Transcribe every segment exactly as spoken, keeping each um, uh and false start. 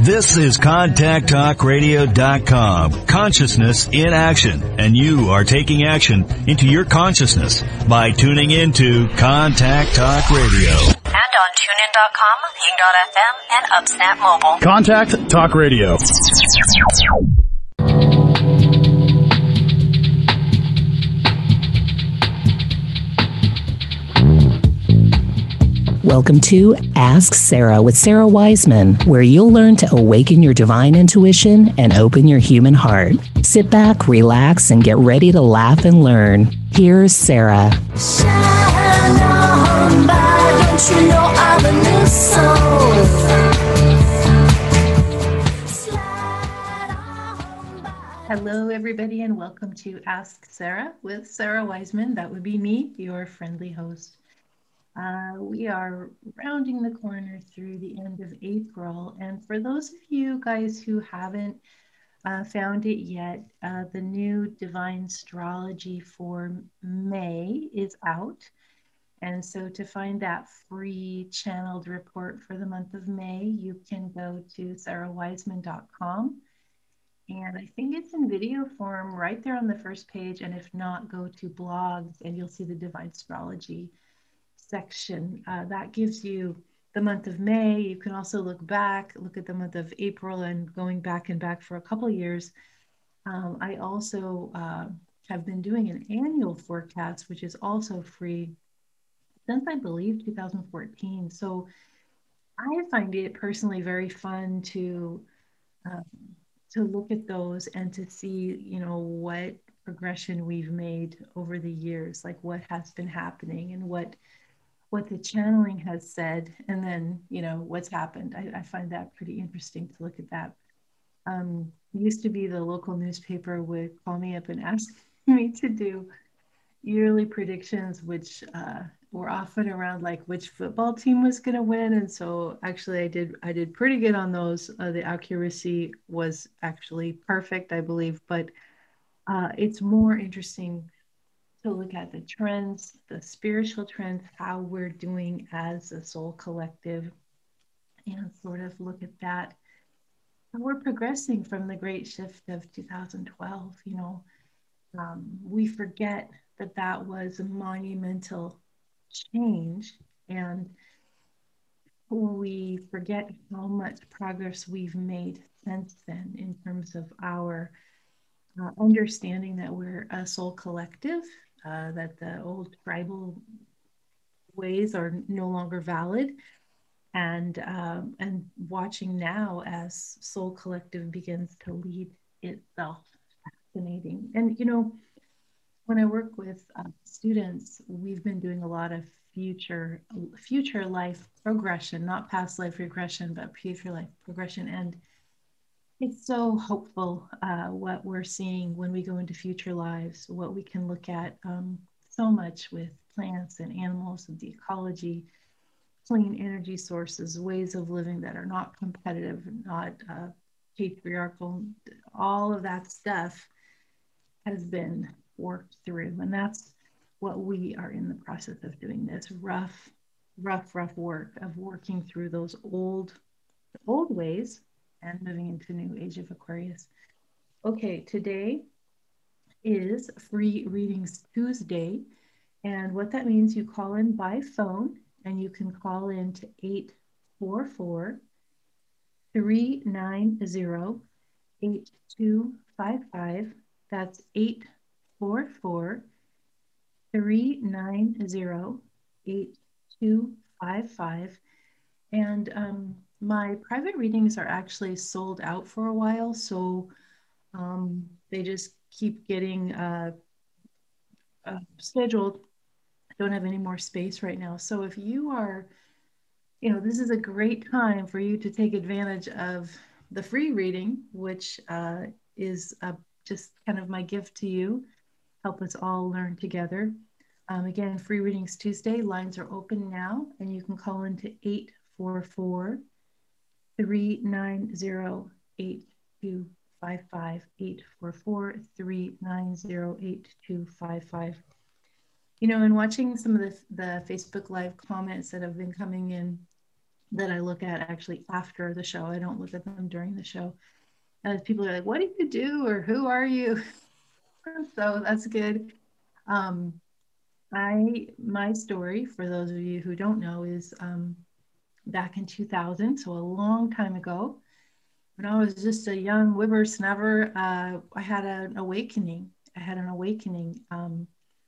This is contact talk radio dot com, consciousness in action, and you are taking action into your consciousness by tuning into Contact Talk Radio. And on tune in dot com, ping dot f m, and UpSnap Mobile. Contact Talk Radio. Welcome to Ask Sarah with Sarah Wiseman, where you'll learn to awaken your divine intuition and open your human heart. Sit back, relax, and get ready to laugh and learn. Here's Sarah. Shine on by, don't you know I'm a new soul? Slide on by. Hello, everybody, and welcome to Ask Sarah with Sarah Wiseman. That would be me, your friendly host. Uh, we are rounding the corner through the end of April. And for those of you guys who haven't uh, found it yet, uh, the new Divine Astrology for May is out. And so to find that free channeled report for the month of May, you can go to sarah wiseman dot com. And I think it's in video form right there on the first page. And if not, go to blogs and you'll see the Divine Astrology section. Uh, that gives you the month of May. You can also look back, look at the month of April, and going back and back for a couple years. Um, I also uh, have been doing an annual forecast, which is also free since I believe two thousand fourteen. So I find it personally very fun to um, to look at those and to see, you know, what progression we've made over the years, like what has been happening and what what the channeling has said, and then, you know, what's happened. I, I find that pretty interesting to look at that. Um, it used to be the local newspaper would call me up and ask me to do yearly predictions, which uh, were often around like which football team was going to win. And so actually I did, I did pretty good on those. Uh, the accuracy was actually perfect, I believe, but uh, it's more interesting to look at the trends, the spiritual trends, how we're doing as a soul collective, and sort of look at that. And we're progressing from the great shift of two thousand twelve. You know, um, we forget that that was a monumental change, and we forget how much progress we've made since then in terms of our uh, understanding that we're a soul collective. Uh, that the old tribal ways are no longer valid, and um, and watching now as Soul Collective begins to lead itself. Fascinating. And you know, when I work with uh, students, we've been doing a lot of future future life progression, not past life regression, but future life progression. And it's so hopeful uh, what we're seeing when we go into future lives, what we can look at um, so much with plants and animals and the ecology, clean energy sources, ways of living that are not competitive, not uh, patriarchal. All of that stuff has been worked through. And that's what we are in the process of doing, this rough, rough, rough work of working through those old, old ways and moving into new age of Aquarius. Okay, today is Free Readings Tuesday. And what that means, you call in by phone, and you can call in to eight four four, three nine zero, eight two five five. That's eight four four, three nine zero, eight two five five. And um, my private readings are actually sold out for a while, so um, they just keep getting uh, uh, scheduled. I don't have any more space right now. So if you are, you know, this is a great time for you to take advantage of the free reading, which uh, is uh, just kind of my gift to you. Help us all learn together. Um, again, Free Readings Tuesday, lines are open now, and you can call into eight four four, three nine zero, eight two five five, eight four four, three nine zero, eight two five five. You know, and watching some of the, the Facebook Live comments that have been coming in that I look at actually after the show. I don't look at them during the show. And people are like, what do you do? Or who are you? So that's good. Um, I, my story, for those of you who don't know, is um, back in two thousand, so a long time ago, when I was just a young whippersnapper, uh, I had an awakening. I had an awakening. Um,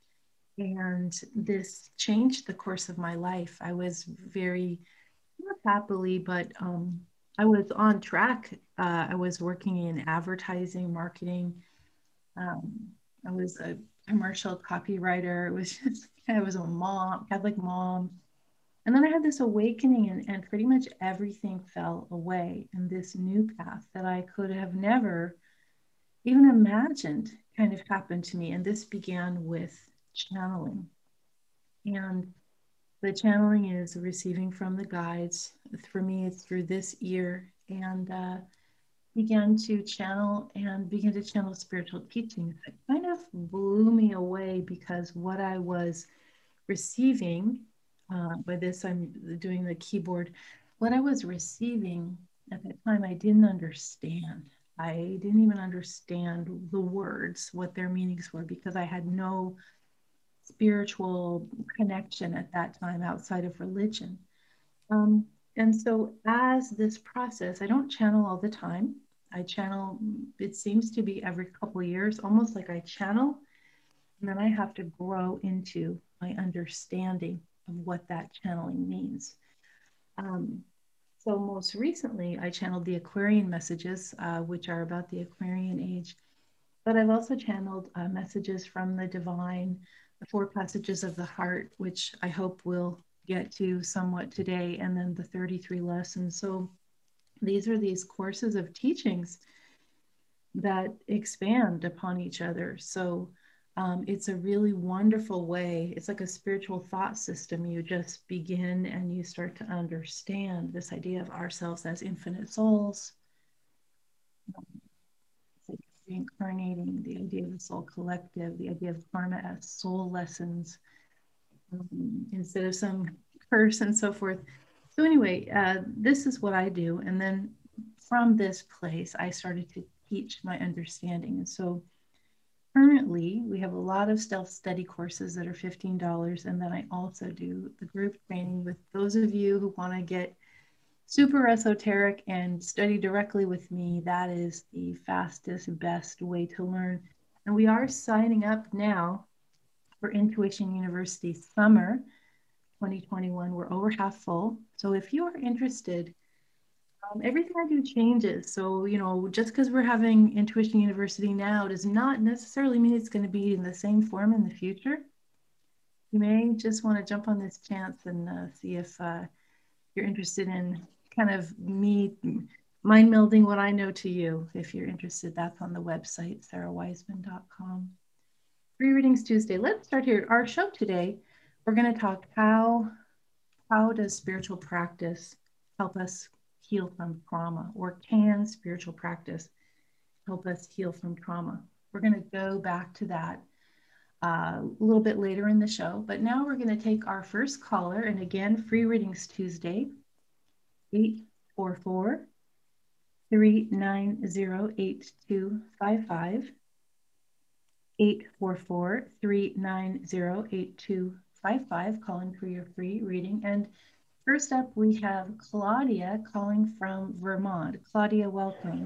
and this changed the course of my life. I was very, not happily, but um, I was on track. Uh, I was working in advertising, marketing. Um, I was a commercial copywriter. It was just, I was a mom, Catholic mom. And then I had this awakening, and, and pretty much everything fell away. And this new path that I could have never even imagined kind of happened to me. And this began with channeling. And the channeling is receiving from the guides. For me, it's through this ear. And uh, began to channel and begin to channel spiritual teachings. It kind of blew me away, because what I was receiving, uh, by this I'm doing the keyboard, what I was receiving at that time, I didn't understand. I didn't even understand the words, what their meanings were, because I had no spiritual connection at that time outside of religion. Um, and so as this process, I don't channel all the time. I channel, it seems to be every couple of years, almost like I channel, and then I have to grow into my understanding of what that channeling means. Um, so most recently, I channeled the Aquarian messages, uh, which are about the Aquarian age. But I've also channeled uh, messages from the divine, the four passages of the heart, which I hope we'll get to somewhat today, and then the thirty-three lessons. So these are these courses of teachings that expand upon each other. So um, it's a really wonderful way. It's like a spiritual thought system. You just begin and you start to understand this idea of ourselves as infinite souls, reincarnating, the idea of the soul collective, the idea of karma as soul lessons, um, instead of some curse and so forth. So anyway, uh, this is what I do. And then from this place, I started to teach my understanding. And so currently, we have a lot of self-study courses that are fifteen dollars. And then I also do the group training with those of you who want to get super esoteric and study directly with me. That is the fastest, best way to learn. And we are signing up now for Intuition University Summer twenty twenty-one. We're over half full. So if you are interested, um, everything I do changes. So, you know, just because we're having Intuition University now does not necessarily mean it's going to be in the same form in the future. You may just want to jump on this chance and uh, see if uh, you're interested in kind of me mind melding what I know to you. If you're interested, that's on the website, sarah wiseman dot com. Free Readings Tuesday. Let's start here. Our show today, we're going to talk how, how does spiritual practice help us heal from trauma, or can spiritual practice help us heal from trauma? We're going to go back to that uh, a little bit later in the show, but now we're going to take our first caller. And again, Free Readings Tuesday, eight four four, three nine zero, eight two five five, eight four four, three nine zero, eight two five five, calling for your free reading. And first up, we have Claudia calling from Vermont. Claudia, welcome.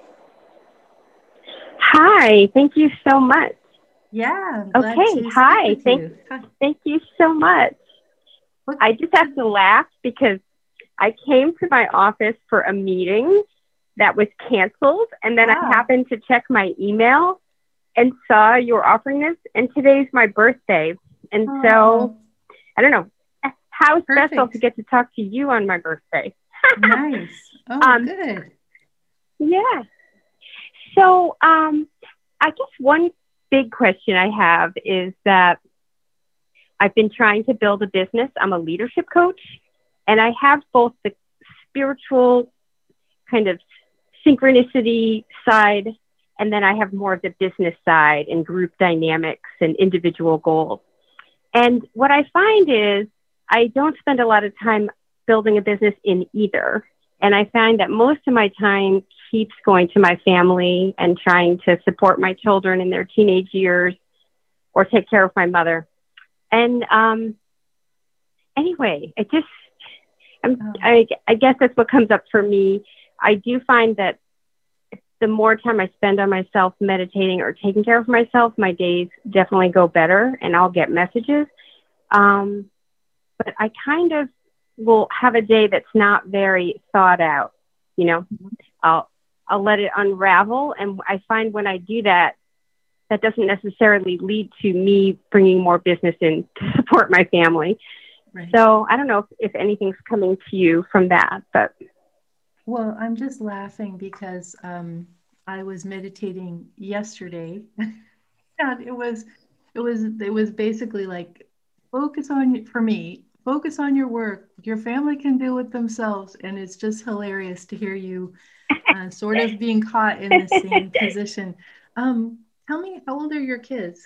Hi, thank you so much. Yeah. I'm glad okay, to hi. speak with Thank, you. Hi. thank you so much. What- I just have to laugh because I came to my office for a meeting that was canceled, and then Wow. I happened to check my email and saw you were offering this, and today's my birthday. And Oh. so, I don't know, how special Perfect. to get to talk to you on my birthday. Nice. Oh, Um, good. Yeah. So um, I guess one big question I have is that I've been trying to build a business. I'm a leadership coach, and I have both the spiritual kind of synchronicity side, and then I have more of the business side and group dynamics and individual goals. And what I find is I don't spend a lot of time building a business in either. And I find that most of my time keeps going to my family and trying to support my children in their teenage years or take care of my mother. And um, anyway, it just, I'm, I, I guess that's what comes up for me. I do find that the more time I spend on myself meditating or taking care of myself, my days definitely go better and I'll get messages. Um, but I kind of will have a day that's not very thought out, you know, I'll, I'll let it unravel. And I find when I do that, that doesn't necessarily lead to me bringing more business in to support my family. Right. So I don't know if, if anything's coming to you from that, but. Well, I'm just laughing because um, I was meditating yesterday, and it was, it was, it was basically like, focus on, for me, focus on your work. Your family can deal with themselves, and it's just hilarious to hear you uh, sort of being caught in the same position. Um, tell me, how old are your kids?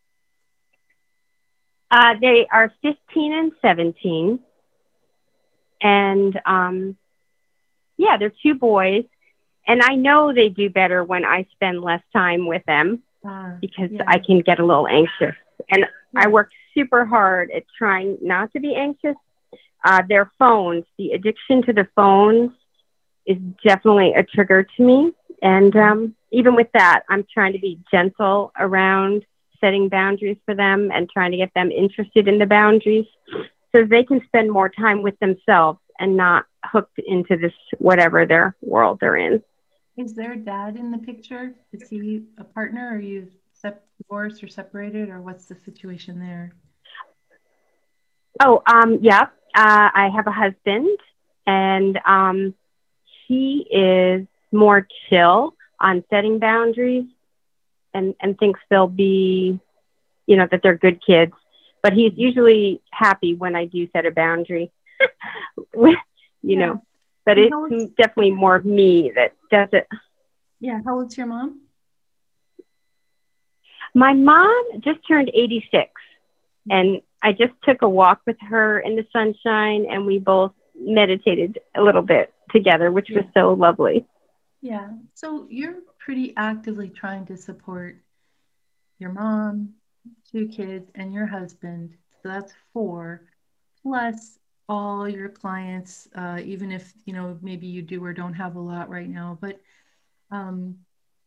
Uh, they are fifteen and seventeen, and um. Yeah, they're two boys. And I know they do better when I spend less time with them uh, because yeah. I can get a little anxious. And yeah. I work super hard at trying not to be anxious. Uh, their phones, the addiction to the phones is definitely a trigger to me. And um, even with that, I'm trying to be gentle around setting boundaries for them and trying to get them interested in the boundaries so they can spend more time with themselves and not hooked into this, whatever their world they're in. Is their dad in the picture? Is he a partner? Are you sep- divorced or separated, or what's the situation there? Oh, um, yeah. Uh, I have a husband, and um, he is more chill on setting boundaries and, and thinks they'll be, you know, that they're good kids. But he's usually happy when I do set a boundary. you yeah. know, but it's old's... definitely more me that does it. Yeah. How old's your mom? My mom just turned eighty-six, and I just took a walk with her in the sunshine, and we both meditated a little bit together, which yeah. was so lovely. Yeah. So you're pretty actively trying to support your mom, two kids, and your husband. So that's four, plus all your clients, uh, even if, you know, maybe you do or don't have a lot right now. But um,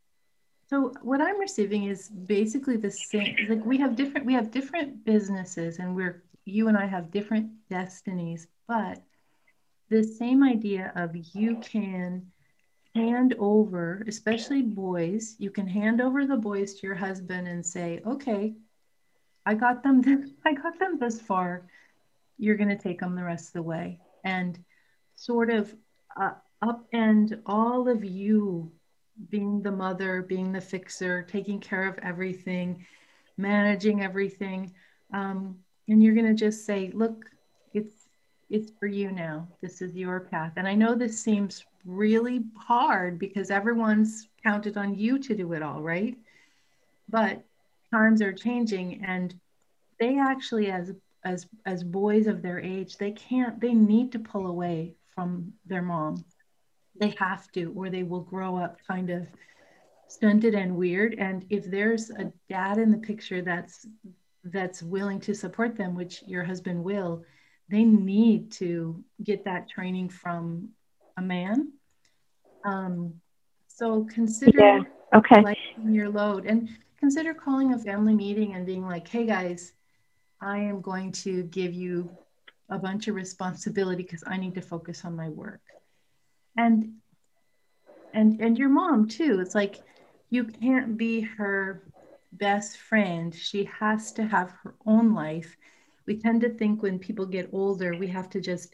so what I'm receiving is basically the same. Like we have different, we have different businesses, and we're, you and I have different destinies, but the same idea of you can hand over, especially boys, you can hand over the boys to your husband and say, okay, I got them, this, I got them this far. You're going to take them the rest of the way, and sort of uh, upend all of you being the mother, being the fixer, taking care of everything, managing everything. Um, and you're going to just say, look, it's, it's for you now. This is your path. And I know this seems really hard because everyone's counted on you to do it all, right? But times are changing, and they actually, as as as boys of their age, they can't, they need to pull away from their mom. They have to, or they will grow up kind of stunted and weird. And if there's a dad in the picture that's that's willing to support them, which your husband will, they need to get that training from a man. Um, so consider yeah. okay. lightening your load, and consider calling a family meeting and being like, hey guys, I am going to give you a bunch of responsibility because I need to focus on my work. And and and your mom too. It's like you can't be her best friend. She has to have her own life. We tend to think when people get older, we have to just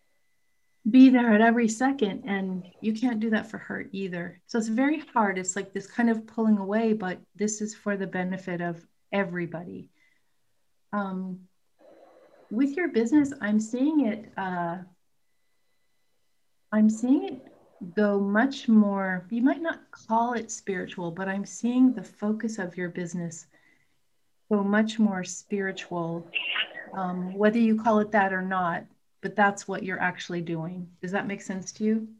be there at every second, and you can't do that for her either. So it's very hard. It's like this kind of pulling away, but this is for the benefit of everybody. Um, with your business, I'm seeing it, uh, I'm seeing it go much more, you might not call it spiritual, but I'm seeing the focus of your business go much more spiritual, um, whether you call it that or not. but that's what you're actually doing. Does that make sense to you?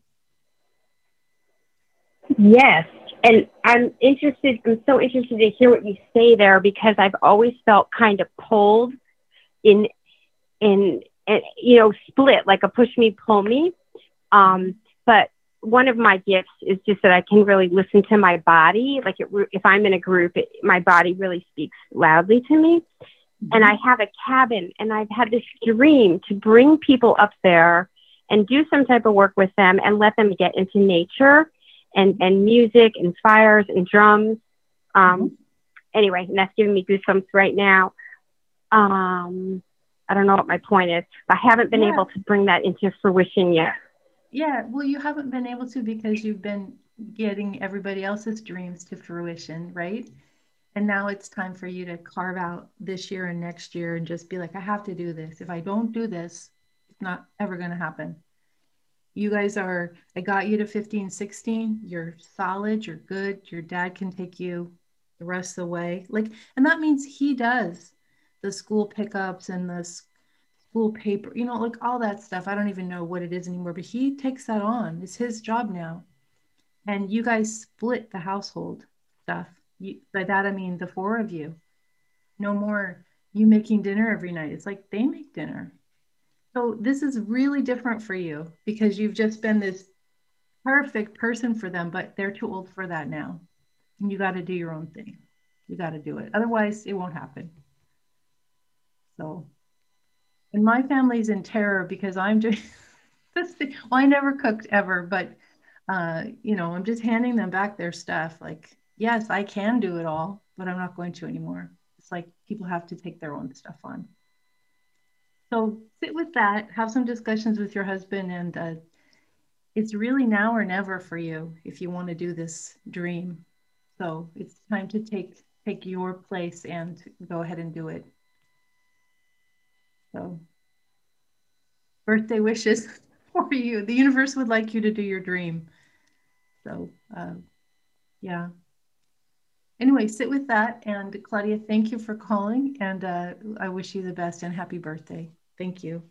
Yes. And I'm interested, I'm so interested to hear what you say there, because I've always felt kind of pulled in, in, in you know, split, like a push me, pull me. Um, but one of my gifts is just that I can really listen to my body. Like it, if I'm in a group, it, my body really speaks loudly to me. Mm-hmm. And I have a cabin, and I've had this dream to bring people up there and do some type of work with them and let them get into nature and, and music and fires and drums. Um, mm-hmm. Anyway, and that's giving me goosebumps right now. Um, I don't know what my point is. I haven't been yeah. able to bring that into fruition yet. Yeah, well, you haven't been able to because you've been getting everybody else's dreams to fruition, right? And now it's time for you to carve out this year and next year and just be like, I have to do this. If I don't do this, it's not ever going to happen. You guys are, I got you to fifteen, sixteen. You're solid. You're good. Your dad can take you the rest of the way. Like, and that means he does the school pickups and the school paper, you know, like all that stuff. I don't even know what it is anymore, but he takes that on. It's his job now. And you guys split the household stuff. You, by that, I mean the four of you. No more you making dinner every night. It's like they make dinner. So this is really different for you because you've just been this perfect person for them, but they're too old for that now. And you got to do your own thing. You got to do it. Otherwise, it won't happen. So, and my family's in terror because I'm just, this thing, well, I never cooked ever, but, uh, you know, I'm just handing them back their stuff. Like, yes, I can do it all, but I'm not going to anymore. It's like people have to take their own stuff on. So sit with that, have some discussions with your husband, and uh, it's really now or never for you if you want to do this dream. So it's time to take take your place and go ahead and do it. So birthday wishes for you. The universe would like you to do your dream. So uh, yeah. Anyway, sit with that. And Claudia, thank you for calling. And uh, I wish you the best and happy birthday. Thank you.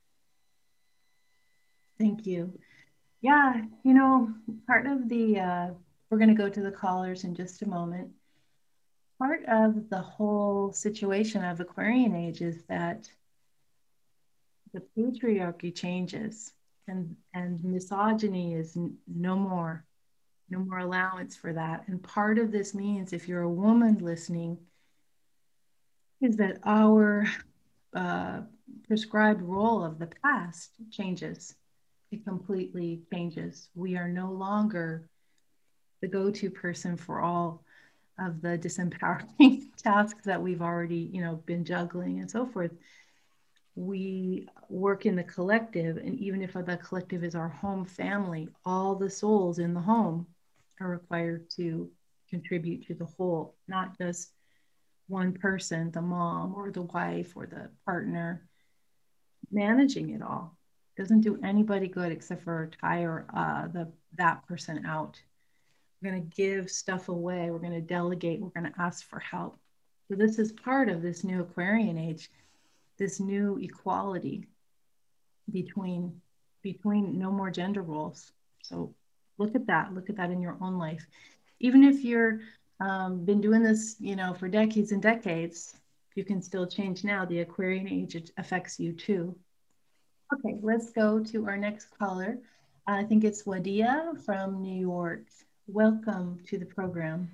Thank you. Yeah, you know, part of the, uh, we're going to go to the callers in just a moment. Part of the whole situation of Aquarian age is that the patriarchy changes and, and misogyny is n- no more, no more allowance for that. And part of this means if you're a woman listening, is that our uh, prescribed role of the past changes. It completely changes. We are no longer the go-to person for all of the disempowering tasks that we've already, you know, been juggling and so forth. We work in the collective, and even if the collective is our home family, all the souls in the home are required to contribute to the whole, not just one person, the mom or the wife or the partner, managing it all. Doesn't do anybody good except for tire uh, the that person out. We're going to give stuff away. We're going to delegate. We're going to ask for help. So this is part of this new Aquarian age, this new equality between between no more gender roles. So look at that. Look at that in your own life. Even if you're um, been doing this, you know, for decades and decades, you can still change now. The Aquarian age, it affects you too. Okay, let's go to our next caller. I think it's Wadia from New York. Welcome to the program.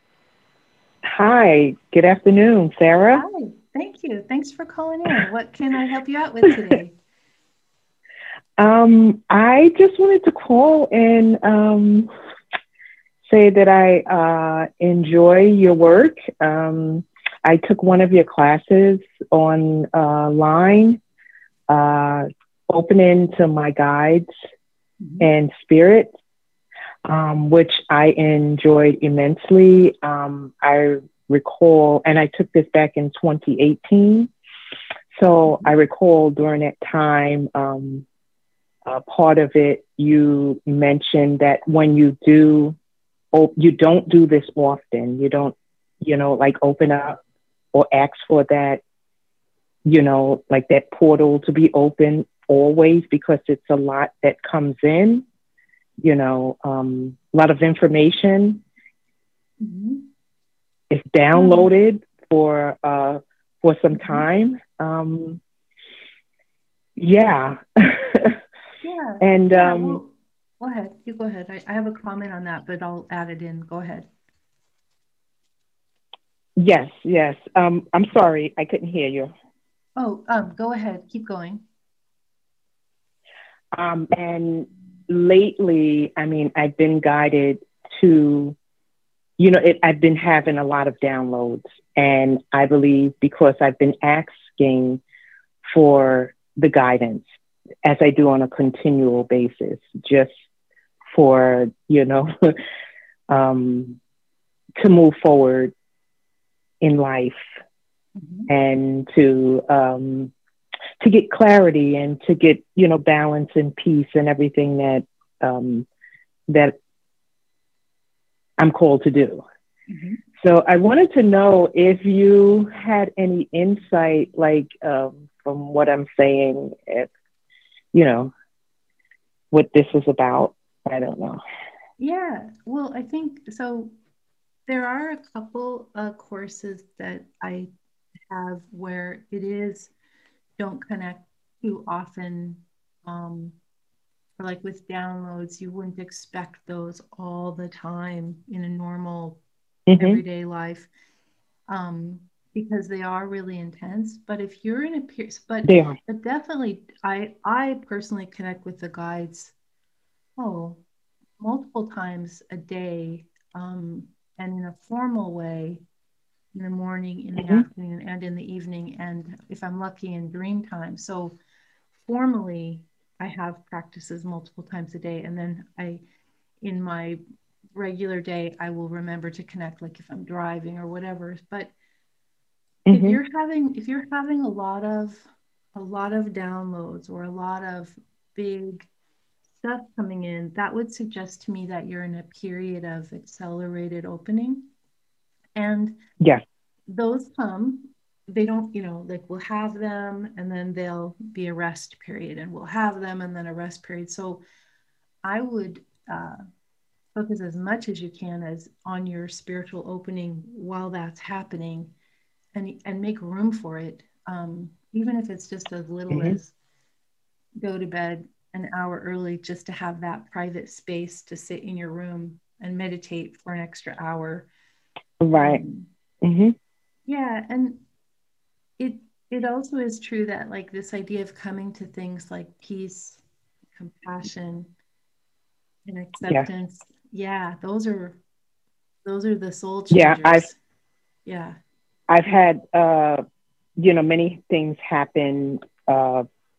Hi, good afternoon, Sarah. Hi, thank you. Thanks for calling in. What can I help you out with today? um, I just wanted to call and um, say that I uh, enjoy your work. Um, I took one of your classes online, uh, uh, opening to my guides mm-hmm. and spirits, um, which I enjoyed immensely. Um, I recall, and I took this back in twenty eighteen. So I recall during that time, um, uh, part of it, you mentioned that when you do, oh, you don't do this often. You don't, you know, like open up or ask for that, you know, like that portal to be open always because it's a lot that comes in, you know, um, a lot of information Mm-hmm. is downloaded for uh, for some time. Um, yeah. Yeah. And yeah, um, well, go ahead. You go ahead. I, I have a comment on that, but I'll add it in. Go ahead. yes, yes. Um, I'm sorry, I couldn't hear you. Oh, um, go ahead. Keep going. Um, and lately, I mean, I've been guided to, you know, it, I've been having a lot of downloads. And I believe because I've been asking for the guidance as I do on a continual basis, just for, you know, um, to move forward in life Mhm. and to, um, to get clarity and to get, you know, balance and peace and everything that, um, that I'm called to do. Mhm. So I wanted to know if you had any insight, like, um, from what I'm saying, if, you know, what this is about. I don't know. Yeah. Well, I think so. There are a couple uh, courses that I have where it is don't connect too often. Um, or like with downloads, you wouldn't expect those all the time in a normal Mm-hmm. everyday life, um, because they are really intense. But if you're in a peer, but They are. but definitely, I I personally connect with the guides. Oh, multiple times a day, um, and in a formal way in the morning, in the Mm-hmm. afternoon, and in the evening, and if I'm lucky, in dream time. So formally, I have practices multiple times a day, and then I, in my regular day, I will remember to connect, like if I'm driving or whatever. But if Mm-hmm. you're having if you're having a lot of a lot of downloads or a lot of big stuff coming in, that would suggest to me that you're in a period of accelerated opening. And Yes. those come, they don't, you know, like we'll have them and then they'll be a rest period, and we'll have them and then a rest period. So I would uh, focus as much as you can as on your spiritual opening while that's happening, and and make room for it. Um, even if it's just as little Mm-hmm. as go to bed an hour early just to have that private space to sit in your room and meditate for an extra hour. Right. Um, Mm-hmm. yeah, and it it also is true that like this idea of coming to things like peace, compassion, and Yes. acceptance, yeah, those are those are the soul Yeah. I've changers. Yeah. I've had uh, you know, many things happen uh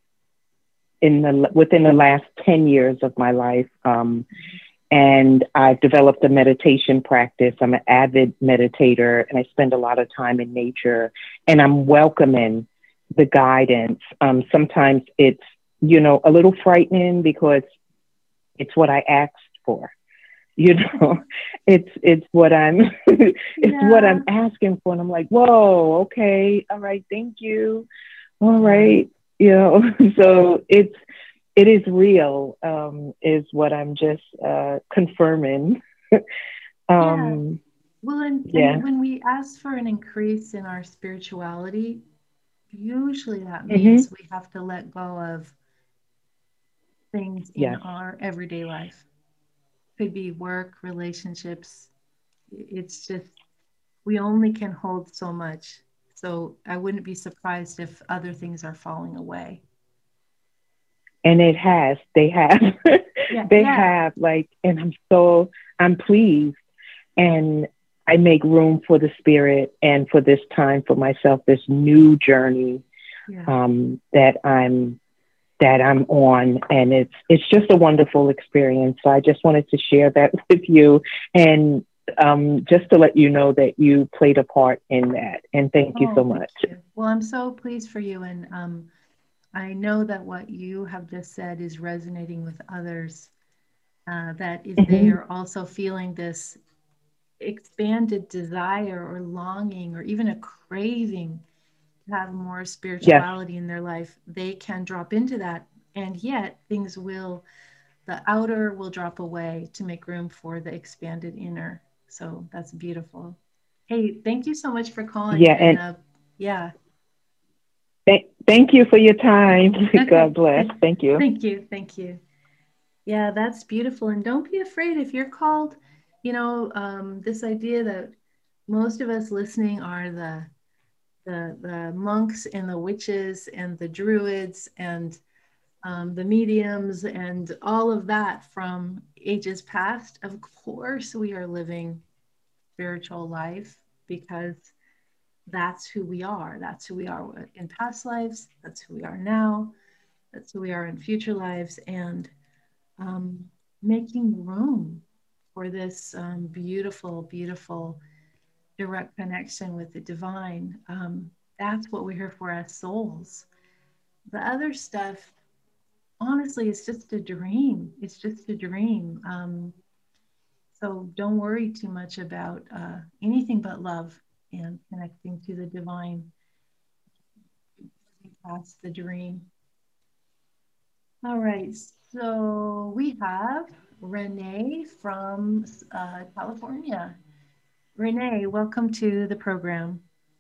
in the within the last ten years of my life. Um, and I've developed a meditation practice. I'm an avid meditator and I spend a lot of time in nature, and I'm welcoming the guidance. Um, sometimes it's, you know, a little frightening because it's what I asked for. You know, it's it's what I'm it's what Yeah. I'm asking for, and I'm like, whoa, okay, all right, thank you, all Yeah. right, you know. So it's it is real, um, is what I'm just uh, confirming. Yeah. um, Well, and, yeah. and when we ask for an increase in our spirituality, usually that Hmm. means we have to let go of things in Yes. our everyday life. Could be work, relationships. It's just, we only can hold so much. So I wouldn't be surprised if other things are falling away. And it has, they have, Yeah, they yeah, have, like, and I'm so, I'm pleased. And I make room for the spirit and for this time for myself, this new journey yeah. um, that I'm that I'm on, and it's it's just a wonderful experience. So I just wanted to share that with you, and um, just to let you know that you played a part in that. And thank you so Oh, thank much. you. Well, I'm so pleased for you. And um, I know that what you have just said is resonating with others, uh, that if they Hmm. are also feeling this expanded desire or longing or even a craving to have more Yes. spirituality in their life, they can drop into that And yet things will, the outer will drop away to make room for the expanded inner. So that's beautiful. Hey, thank you so much for calling. Yeah, And and uh, yeah. th- thank you for your time. Okay. God bless. Thank you. Thank you. Thank you. Yeah, that's beautiful. And don't be afraid if you're called, you know, um, this idea that most of us listening are the, the, the monks and the witches and the druids and um, the mediums and all of that from ages past. Of course, we are living spiritual life because that's who we are. That's who we are in past lives. That's who we are now. That's who we are in future lives. And um, making room for this um, beautiful, beautiful direct connection with the divine. Um, that's what we're here for as souls. The other stuff, honestly, it's just a dream. It's just a dream. Um, so don't worry too much about uh, anything but love and connecting to the divine past the dream. All right, so we have Renee from uh, California. Renee, welcome to the program.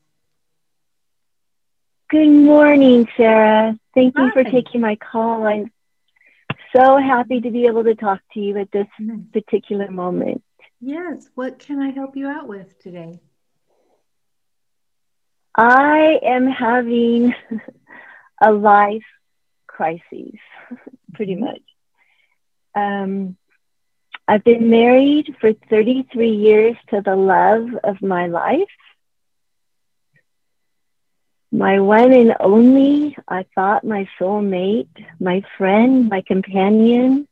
Good morning, Sarah. Thank you for Hi. taking my call. I'm so happy to be able to talk to you at this particular moment. Yes, what can I help you out with today? I am having a life crisis, pretty much. Um, I've been married for thirty-three years to the love of my life. My one and only, I thought my soulmate, my friend, my companion.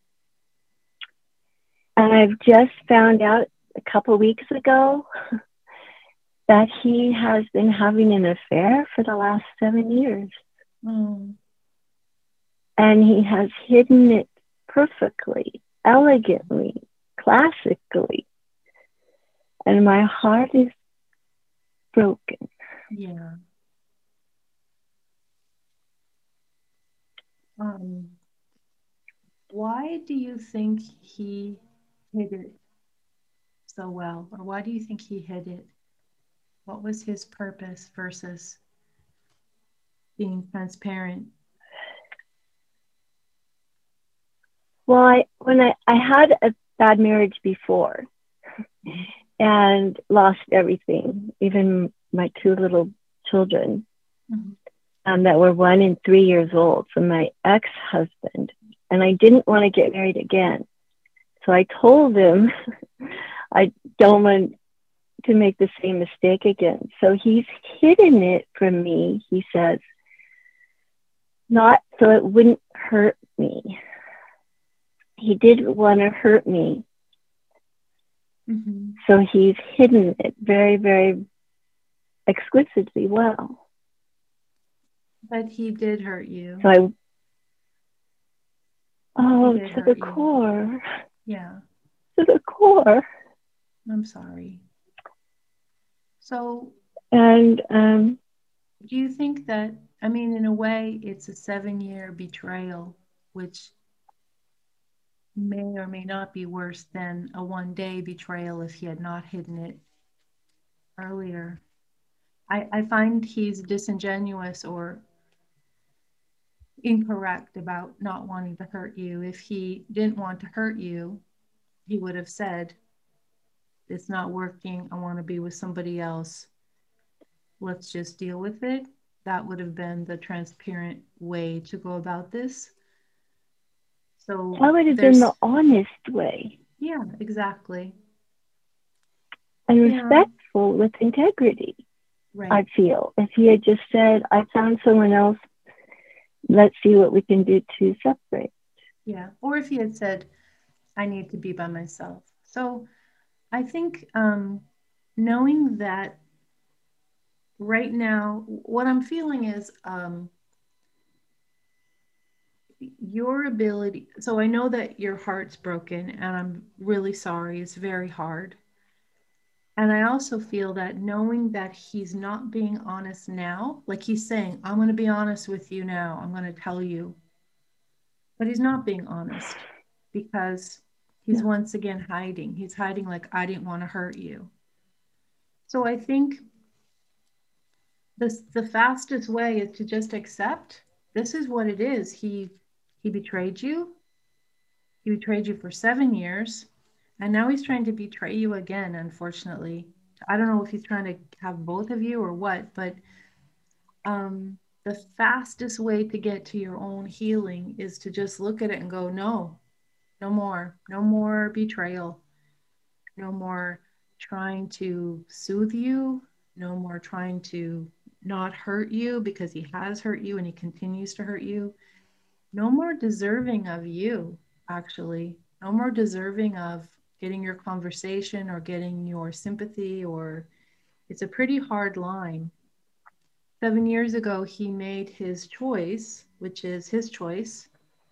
And I've just found out a couple weeks ago that he has been having an affair for the last seven years. Mm. And he has hidden it perfectly, elegantly, classically. And my heart is broken. Yeah. Um, why do you think he hid it so well? Or why do you think he hid it? What was his purpose versus being transparent? Well, I, when I, I had a bad marriage before and lost everything, even my two little children Mm-hmm. um, that were one and three years old from my ex-husband. And I didn't want to get married again. So I told him I don't want to make the same mistake again. So he's hidden it from me, he says, not so it wouldn't hurt me. He didn't want to hurt me. Mm-hmm. So he's hidden it very, very exquisitely well. But he did hurt you. So I, oh, He did to hurt the you. core, Yeah, to the core. I'm sorry. So And um, do you think that, I mean, in a way, it's a seven-year betrayal, which may or may not be worse than a one-day betrayal if he had not hidden it earlier. I, I find he's disingenuous or incorrect about not wanting to hurt you. If he didn't want to hurt you, he would have said, it's not working. I want to be with somebody else. Let's just deal with it. That would have been the transparent way to go about this. So that would have there's, been the honest way. yeah, exactly. And Yeah. respectful with integrity, Right. I feel. If he had just said, I found someone else, let's see what we can do to separate. Yeah. Or if he had said, I need to be by myself. So I think um, knowing that right now, what I'm feeling is um, your ability. So I know that your heart's broken and I'm really sorry. It's very hard. And I also feel that knowing that he's not being honest now, like he's saying, I'm going to be honest with you now. I'm going to tell you. but he's not being honest because he's Yeah. once again hiding. He's hiding like, I didn't want to hurt you. So I think this the fastest way is to just accept this is what it is. He he betrayed you. He betrayed you for seven years, and now he's trying to betray you again, unfortunately. I don't know if he's trying to have both of you or what, but um, the fastest way to get to your own healing is to just look at it and go, no, no more, no more betrayal, no more trying to soothe you, no more trying to not hurt you because he has hurt you and he continues to hurt you. No more deserving of you, actually. No more deserving of getting your conversation or getting your sympathy, or it's a pretty hard line. Seven years ago, he made his choice, which is his choice,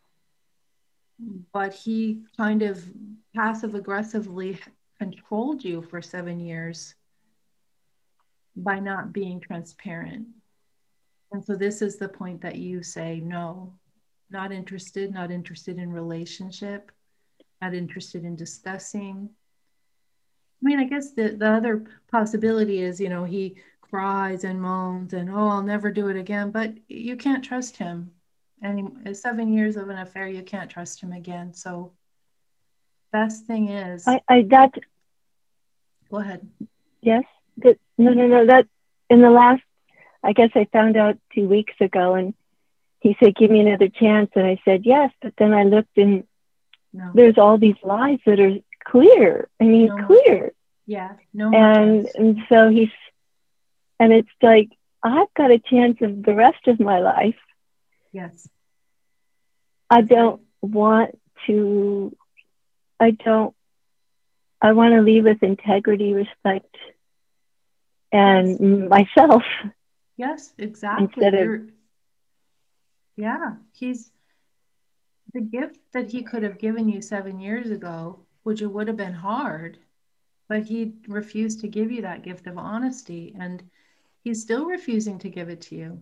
but he kind of passive aggressively controlled you for seven years by not being transparent. And so this is the point that you say, no, not interested, not interested in relationship, not interested in discussing. I mean, I guess the, the other possibility is, you know, he cries and moans and, oh, I'll never do it again, but you can't trust him. And seven years of an affair, you can't trust him again. So best thing is, I, I that go ahead. yes, that, no, no, no. That in the last, I guess I found out two weeks ago, and he said, "Give me another chance," and I said yes. But then I looked, and No. there's all these lies that are clear. I mean, No more. clear. Yeah, no more And chance. and so he's, and it's like I've got a chance of the rest of my life. Yes. I don't want to. I don't. I want to leave with integrity, respect, and Yes. myself. Yes, exactly. Instead of- You're, yeah, he's the gift that he could have given you seven years ago, which it would have been hard, but he refused to give you that gift of honesty, and he's still refusing to give it to you.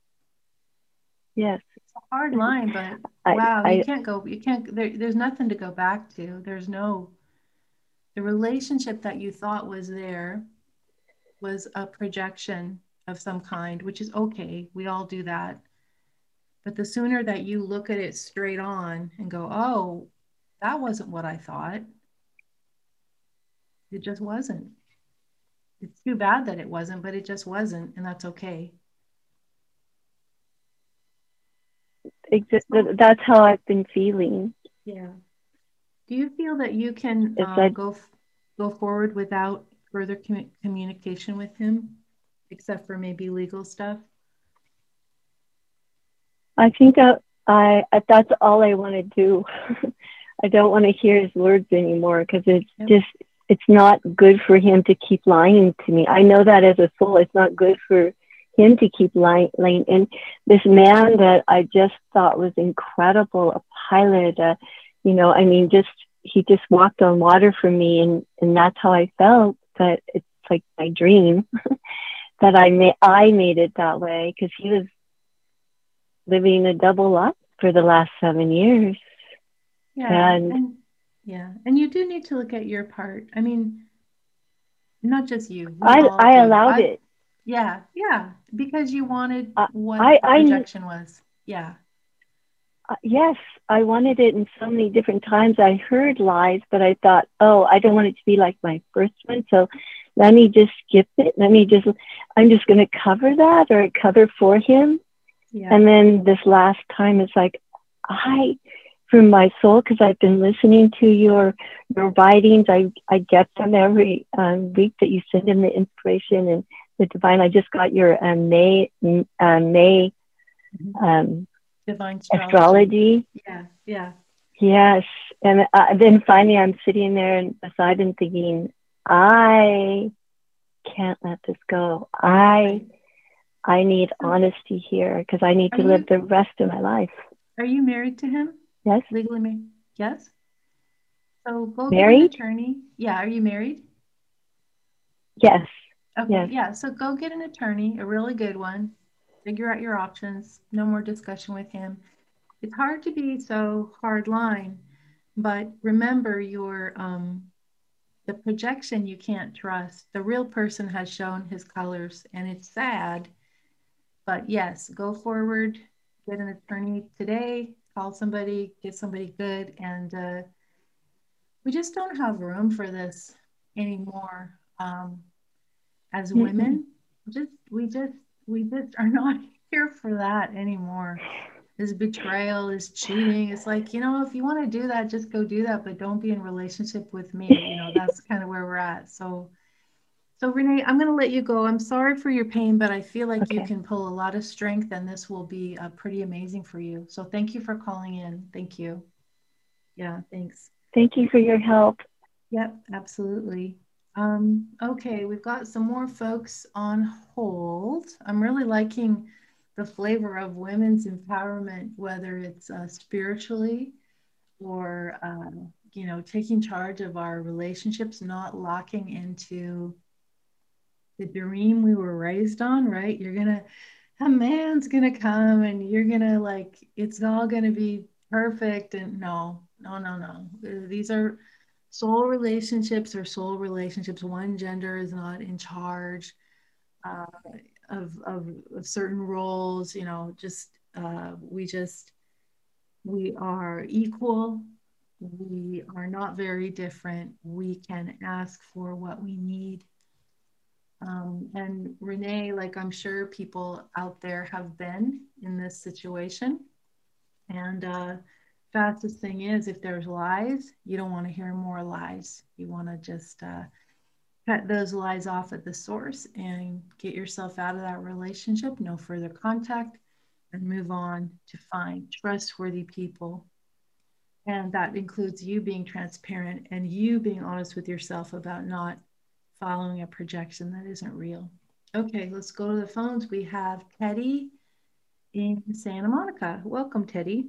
Yes. It's a hard line, but I- wow, I- you can't go, you can't, there, there's nothing to go back to. There's no, the relationship that you thought was there was a projection of some kind, which is okay. We all do that. But the sooner that you look at it straight on and go, oh, that wasn't what I thought. It just wasn't. It's too bad that it wasn't, but it just wasn't, and that's okay. Exa- that's how I've been feeling. Yeah. Do you feel that you can It's um, like- go f- go forward without further commu- communication with him, except for maybe legal stuff? I think that I, I that's all I want to do. I don't want to hear his words anymore because it's Yep. just it's not good for him to keep lying to me. I know that as a soul, it's not good for him to keep lying. lying. And this man that I just thought was incredible, a pilot, uh, you know, I mean, just he just walked on water for me, and and that's how I felt. But it's like my dream that I made. I made it that way because he was living a double life for the last seven years. Yeah. And- and yeah, and you do need to look at your part. I mean, not just you. We I all I do. allowed I- it. Yeah, yeah, because you wanted I- what I- the I- projection was. Yeah. Uh, yes, I wanted it in so many different times. I heard lies, but I thought, oh, I don't want it to be like my first one. So let me just skip it. Let me just, I'm just going to cover that or cover for him. Yeah. And then this last time, it's like, I, from my soul, because I've been listening to your your writings, I, I get them every um, week that you send in the inspiration and the divine. I just got your um, May, uh, May um, Divine astrology. astrology. Yeah, yeah. Yes. And uh, then finally I'm sitting there and beside him thinking, I can't let this go. I I need honesty here because I need Are to you- live the rest of my life. Are you married to him? Yes. Legally married? Yes. So go get Married? an attorney. Yeah, are you married? Yes. Okay, Yes. yeah. So go get an attorney, a really good one. Figure out your options. No more discussion with him. it's hard to be so hard line, but remember your um, the projection you can't trust. The real person has shown his colors, and it's sad. But yes, go forward, get an attorney today, call somebody, get somebody good, and uh, we just don't have room for this anymore. Um, as women, just we just we just are not here for that anymore. This betrayal, this cheating. It's like, you know, if you want to do that, just go do that, but don't be in relationship with me. You know, that's kind of where we're at. So, so Renee, I'm going to let you go. I'm sorry for your pain, but I feel like you Okay. can pull a lot of strength, and this will be uh, pretty amazing for you. So thank you for calling in. Thank you. Yeah, thanks. Thank you for your help. Yep, absolutely. Um, okay, we've got some more folks on hold. I'm really liking the flavor of women's empowerment, whether it's uh, spiritually or, uh, you know, taking charge of our relationships, not locking into the dream we were raised on, right? You're gonna, a man's gonna come and you're gonna like, it's all gonna be perfect. And no, no, no, no. These are soul relationships or soul relationships. One gender is not in charge uh, of, of, of certain roles, you know, just, uh, we just, we are equal. We are not very different. We can ask for what we need. Um, and Renee, like I'm sure people out there have been in this situation. And uh, fastest thing is if there's lies, you don't want to hear more lies. You want to just uh, cut those lies off at the source and get yourself out of that relationship, no further contact, and move on to find trustworthy people. And that includes you being transparent and you being honest with yourself about not following a projection that isn't real. Okay, let's go to the phones. We have Teddy in Santa Monica. Welcome, Teddy.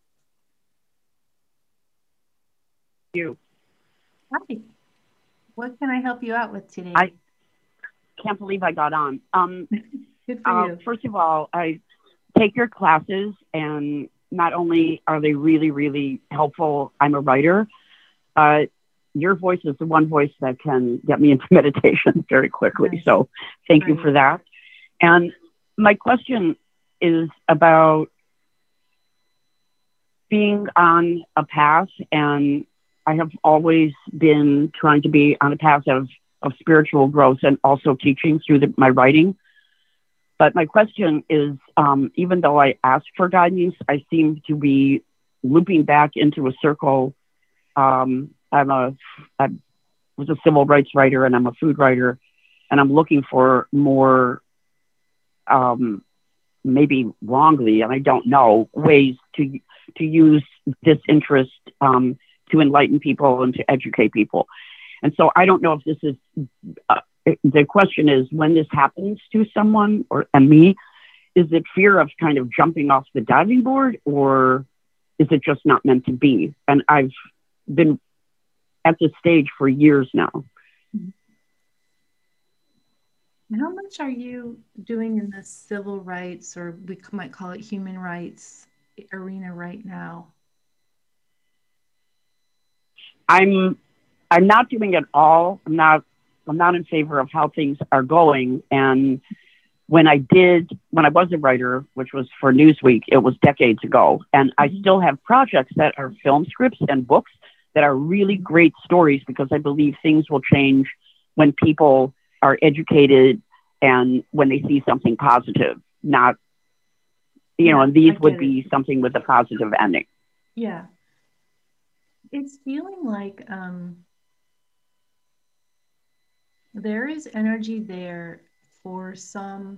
You. Hi. What can I help you out with today? I can't believe I got on. Um, Good for uh, you. First of all, I take your classes, and not only are they really, really helpful, I'm a writer. Uh, your voice is the one voice that can get me into meditation very quickly. Nice. So thank Great. you for that. And my question is about being on a path, and I have always been trying to be on a path of, of spiritual growth and also teaching through the, my writing. But my question is, um, even though I ask for guidance, I seem to be looping back into a circle. Um, I'm a, I was a civil rights writer, and I'm a food writer, and I'm looking for more, um, maybe wrongly, and I don't know, ways to to use this interest um, to enlighten people and to educate people. And so I don't know if this is, uh, the question is, when this happens to someone or and me, is it fear of kind of jumping off the diving board, or is it just not meant to be? And I've been at this stage for years now. How much are you doing in the civil rights, or we might call it human rights arena right now? I'm I'm not doing it all. I'm not I'm not in favor of how things are going. And when I did, when I was a writer, which was for Newsweek, it was decades ago. And I still have projects that are film scripts and books that are really great stories, because I believe things will change when people are educated and when they see something positive, not, you Yeah, know, and these I would get be it. something with a positive ending. Yeah. It's feeling like um, there is energy there for some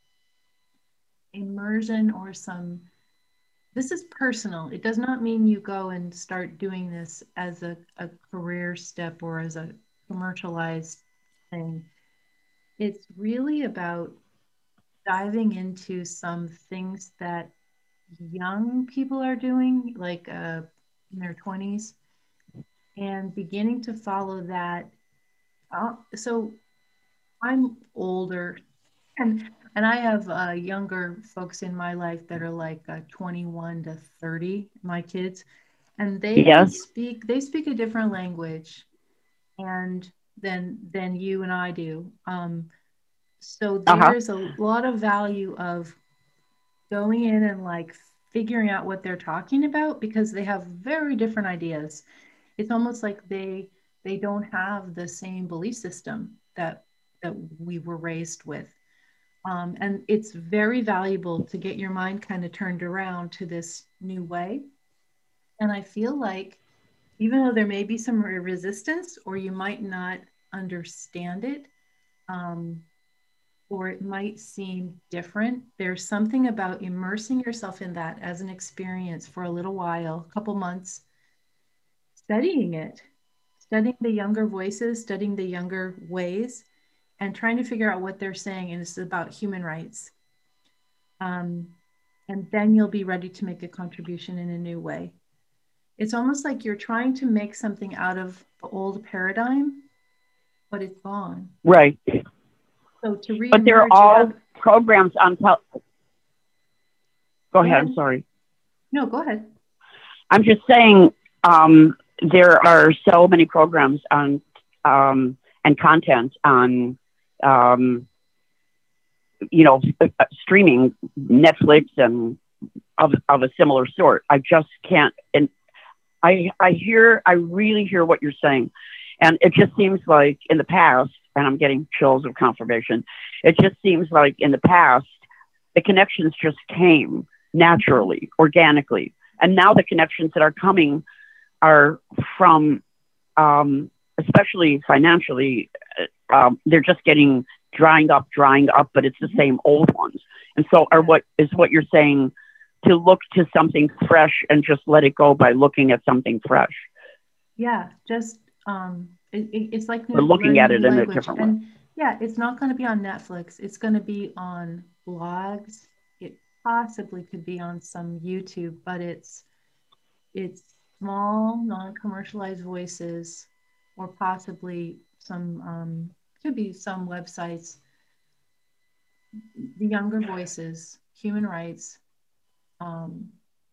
immersion or some, this is personal. It does not mean you go and start doing this as a, a career step or as a commercialized thing. It's really about diving into some things that young people are doing, like uh, in their twenties, and beginning to follow that. Uh, so I'm older, And and I have uh, younger folks in my life that are like uh, twenty-one to thirty, my kids, and they don't Yes. speak, they speak a different language and than than you and I do. Um, so Uh-huh. there's a lot of value of going in and like figuring out what they're talking about because they have very different ideas. It's almost like they they don't have the same belief system that that we were raised with. Um, and it's very valuable to get your mind kind of turned around to this new way. And I feel like even though there may be some re- resistance or you might not understand it, um, or it might seem different, there's something about immersing yourself in that as an experience for a little while, a couple months, studying it, studying the younger voices, studying the younger ways, and trying to figure out what they're saying. And it's about human rights. Um, and then you'll be ready to make a contribution in a new way. It's almost like you're trying to make something out of the old paradigm, but it's gone. Right. So to reemerge, But they're you all have- programs on tel- Go Go ahead, ahead. I'm sorry. No, go ahead. I'm just saying um, there are so many programs on um, and content on, um, you know, uh, streaming, Netflix and of, of a similar sort. I just can't. And I, I hear, I really hear what you're saying. And it just seems like in the past, and I'm getting chills of confirmation, it just seems like in the past, the connections just came naturally, organically. And now the connections that are coming are from, um, especially financially, uh, um, they're just getting drying up, drying up, but it's the same old ones. And so are what is what you're saying, to look to something fresh and just let it go by looking at something fresh. Yeah, just um, it, it, it's like We're looking at it in a language. different way. And yeah, it's not going to be on Netflix. It's going to be on blogs. It possibly could be on some YouTube, but it's it's small, non-commercialized voices, or possibly some um, could be some websites. The younger voices, human rights. Um,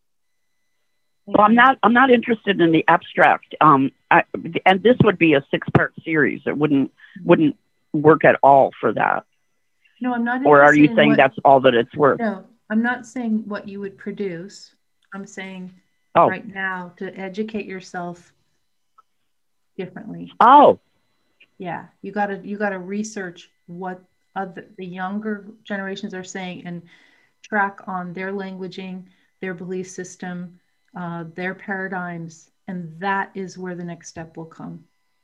Well, I'm not. I'm not interested in the abstract. Um, I, and this would be a six-part series. It wouldn't wouldn't work at all for that. No, I'm not. Or are you interested in saying what- that's all that it's worth? No, I'm not saying what you would produce. I'm saying Oh. right now to educate yourself differently. Oh, Yeah, you gotta you gotta research what other the younger generations are saying and track on their languaging, their belief system, uh, their paradigms, and that is where the next step will come.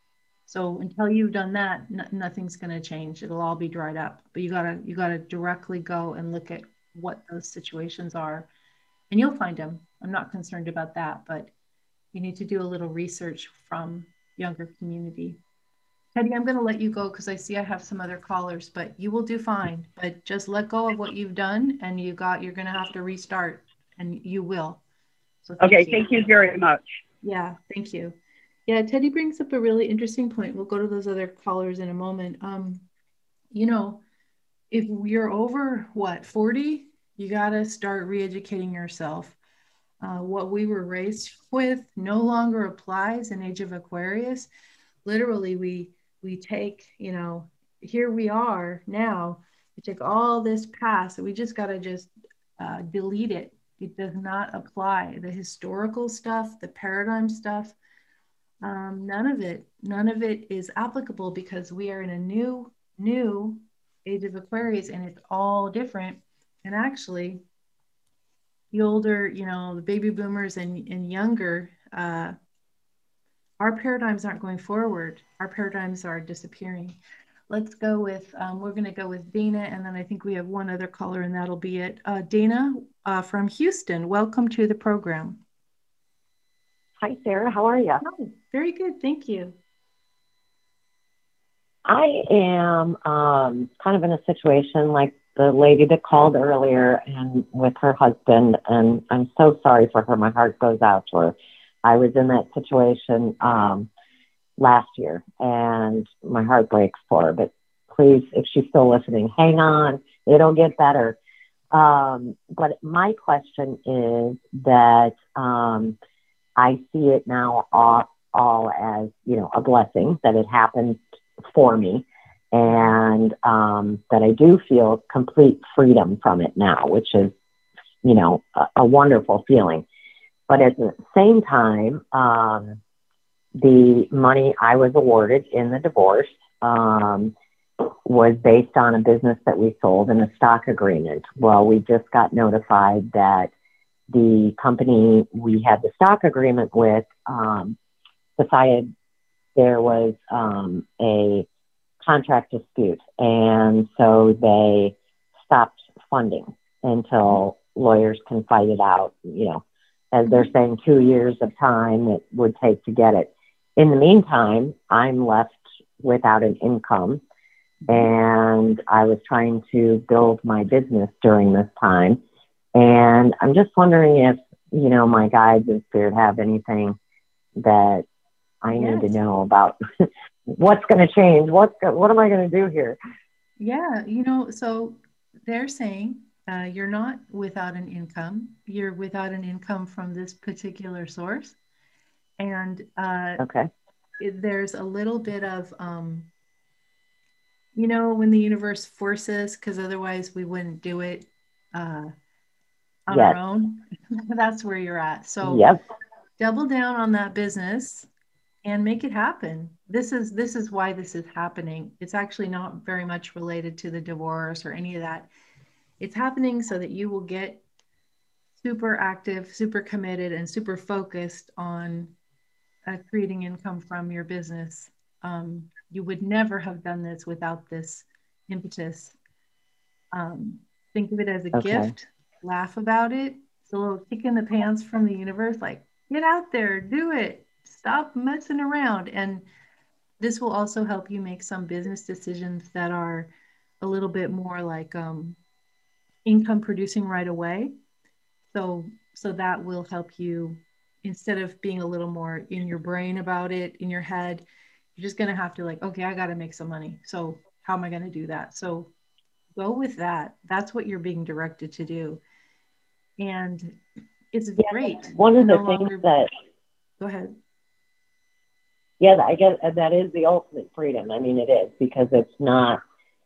So until you've done that, n- nothing's going to change. It'll all be dried up. But you gotta you gotta directly go and look at what those situations are, and you'll find them. I'm not concerned about that, but you need to do a little research from younger community. Teddy, I'm going to let you go because I see I have some other callers, but you will do fine. But just let go of what you've done, and you got you're going to have to restart, and you will. So thank okay. you. Thank you very much. Yeah, thank you. Yeah, Teddy brings up a really interesting point. We'll go to those other callers in a moment. Um, you know, if you're over what forty, you got to start re-educating yourself. Uh, what we were raised with no longer applies in Age of Aquarius. Literally, we we take, you know, here we are now. We take all this past, and we just got to just uh, delete it. It does not apply. The historical stuff, the paradigm stuff, um, none of it, none of it is applicable because we are in a new, new Age of Aquarius, and it's all different. And actually, the older, you know, the baby boomers and, and younger, uh, our paradigms aren't going forward. Our paradigms are disappearing. Let's go with, um, we're going to go with Dana, and then I think we have one other caller, and that'll be it. Uh, Dana uh, from Houston, welcome to the program. Hi, Sarah. How are you? Oh, very good. Thank you. I am um, kind of in a situation like the lady that called earlier and with her husband, and I'm so sorry for her. My heart goes out to her. I was in that situation um, last year, and my heart breaks for her. But please, if she's still listening, hang on. It'll get better. Um, but my question is that um, I see it now all, all as, you know, a blessing that it happened for me, and um, that I do feel complete freedom from it now, which is, you know, a, a wonderful feeling. But at the same time, um, the money I was awarded in the divorce um, was based on a business that we sold in a stock agreement. Well, we just got notified that the company we had the stock agreement with um, decided there was um, a contract dispute. And so they stopped funding until lawyers can fight it out, you know, as they're saying, two years of time it would take to get it. In the meantime, I'm left without an income, and I was trying to build my business during this time. And I'm just wondering if, you know, my guides and spirit have anything that I Yes. need to know about what's going to change. What's go- what am I going to do here? Yeah, you know, so they're saying uh, you're not without an income. You're without an income from this particular source. And uh, Okay. it, there's a little bit of, um, you know, when the universe forces, because otherwise we wouldn't do it uh, on Yes. our own. That's where you're at. So Yep. double down on that business and make it happen. This is this is why this is happening. It's actually not very much related to the divorce or any of that. It's happening so that you will get super active, super committed, and super focused on uh, creating income from your business. Um, you would never have done this without this impetus. Um, think of it as a Okay. gift, laugh about it. It's a little kick in the pants from the universe, like, get out there, do it, stop messing around. And this will also help you make some business decisions that are a little bit more like um, income producing right away. So, so that will help you, instead of being a little more in your brain about it, in your head, you're just going to have to like, okay, I got to make some money. So how am I going to do that? So go with that. That's what you're being directed to do. And it's Yeah, great. one of to the no things longer- that, Go ahead. yeah, I guess that is the ultimate freedom. I mean, it is, because it's not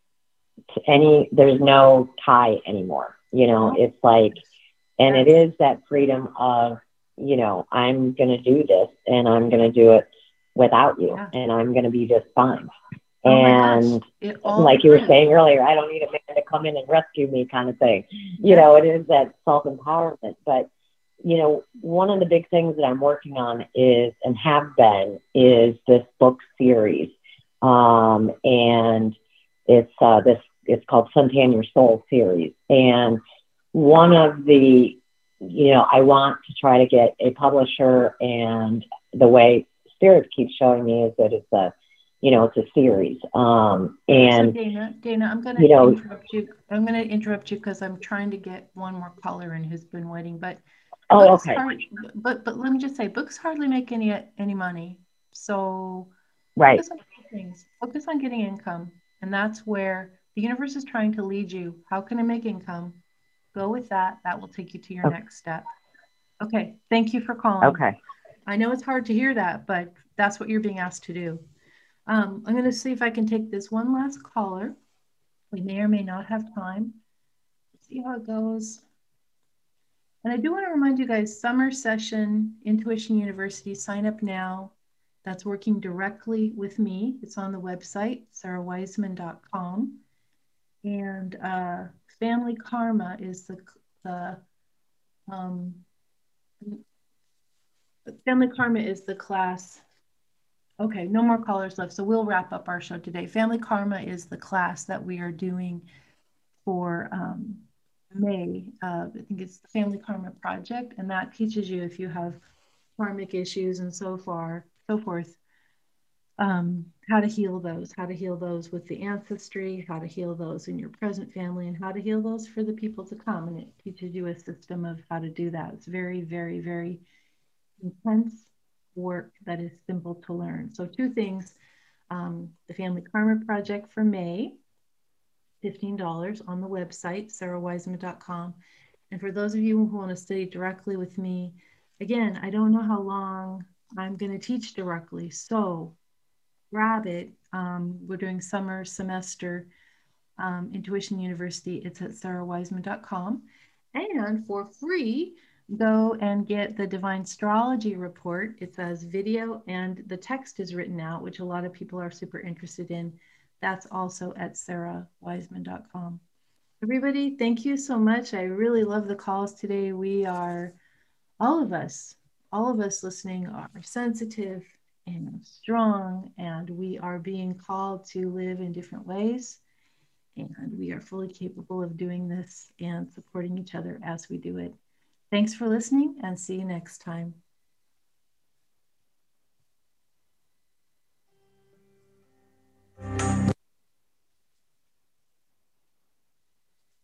any, there's no tie anymore. You know, it's like, and it is that freedom of, you know, I'm going to do this and I'm going to do it without you, Yeah. and I'm going to be just fine. Oh my gosh. And It all like you were agrees. saying earlier, I don't need a man to come in and rescue me kind of thing. You know, it is that self-empowerment. But, you know, one of the big things that I'm working on is, and have been, is this book series. Um, and it's uh, this, it's called Suntan Your Soul series. And one of the, you know, I want to try to get a publisher, and the way Spirit keeps showing me is that it's a, you know, it's a series. Um, and, so Dana, Dana, I'm going to you know, interrupt you. I'm going to interrupt you because I'm trying to get one more caller in who's been waiting. But oh, books okay. hard, but but let me just say, books hardly make any any money. So Right. focus on other things. Focus on getting income, and that's where the universe is trying to lead you. How can I make income? Go with that. That will take you to your Okay. next step. Okay. Thank you for calling. Okay. I know it's hard to hear that, but that's what you're being asked to do. Um, I'm going to see if I can take this one last caller. We may or may not have time. Let's see how it goes. And I do want to remind you guys, summer session, Intuition University, sign up now. That's working directly with me. It's on the website, sarah wiseman dot com. And uh, Family Karma is the, the um, Family Karma is the class. Okay, no more callers left. So we'll wrap up our show today. Family Karma is the class that we are doing for um, May. Uh, I think it's the Family Karma Project, and that teaches you if you have karmic issues and so far, so forth, um, how to heal those, how to heal those with the ancestry, how to heal those in your present family, and how to heal those for the people to come. And it teaches you a system of how to do that. It's very, very, very intense work that is simple to learn. So two things, um, the Family Karma Project for May, fifteen dollars on the website, sarah wiseman dot com. And for those of you who want to study directly with me, again, I don't know how long I'm going to teach directly, so grab it. Um, we're doing summer semester um, Intuition University. It's at sarah wiseman dot com. And for free, go and get the Divine Astrology Report. It says video and the text is written out, which a lot of people are super interested in. That's also at sarah wiseman dot com. Everybody, thank you so much. I really love the calls today. We are, all of us, all of us listening are sensitive and strong, and we are being called to live in different ways. And we are fully capable of doing this and supporting each other as we do it. Thanks for listening, and see you next time.